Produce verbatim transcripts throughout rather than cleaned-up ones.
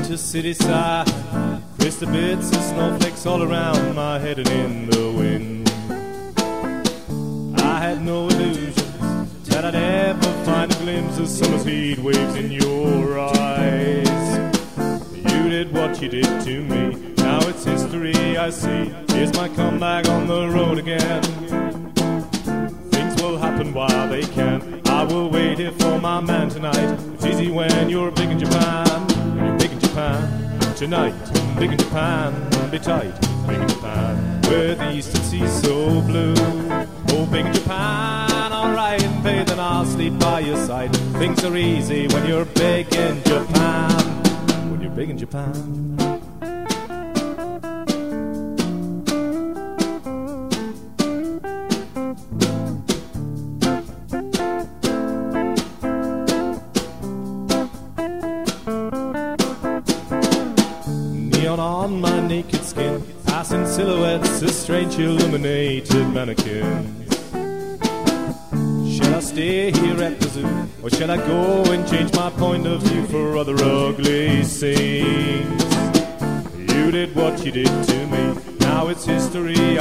winter city side, crystal bits and snowflakes all around my head and in the wind. I had no illusions that I'd ever find a glimpse of summer's heat waves in your eyes. You did what you did to me, now it's history I see. Here's my comeback on the road again. Things will happen while they can. I will wait here for my man tonight. It's easy when you're big in Japan. When you're big in Japan tonight, big in Japan, be tight, big in Japan, where the eastern sea's so blue. Oh, big in Japan, alright, and babe, then I'll sleep by your side. Things are easy when you're big in Japan. When you're big in Japan. On my naked skin, passing silhouettes as strange illuminated mannequins. Shall I stay here at the zoo, or shall I go and change my point of view for other ugly scenes? You did what you did to me, now it's history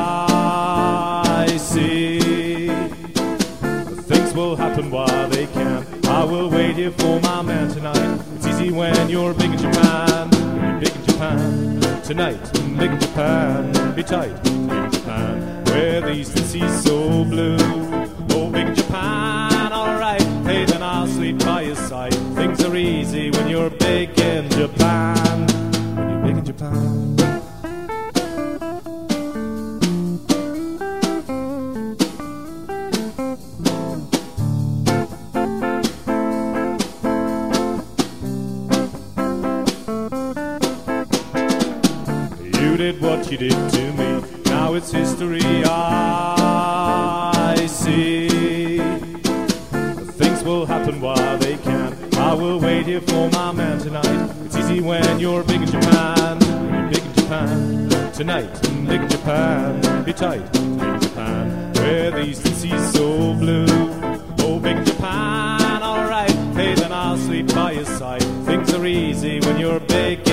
I see. Things will happen while they can. I will wait here for my man tonight. It's easy when you're big in Japan. Big in Japan tonight, big in Japan, be tight, big in Japan, where the eastern sea's so blue. Oh, big in Japan, alright, hey, then I'll sleep by your side. Things are easy when you're big in Japan. When you're big in Japan. You did what you did to me, now it's history I see. Things will happen while they can. I will wait here for my man tonight. It's easy when you're big in Japan. When you're big in Japan tonight, big in Japan, be tight, big in Japan, where the eastern sea's so blue. Oh, big in Japan, alright, hey, then I'll sleep by your side. Things are easy when you're big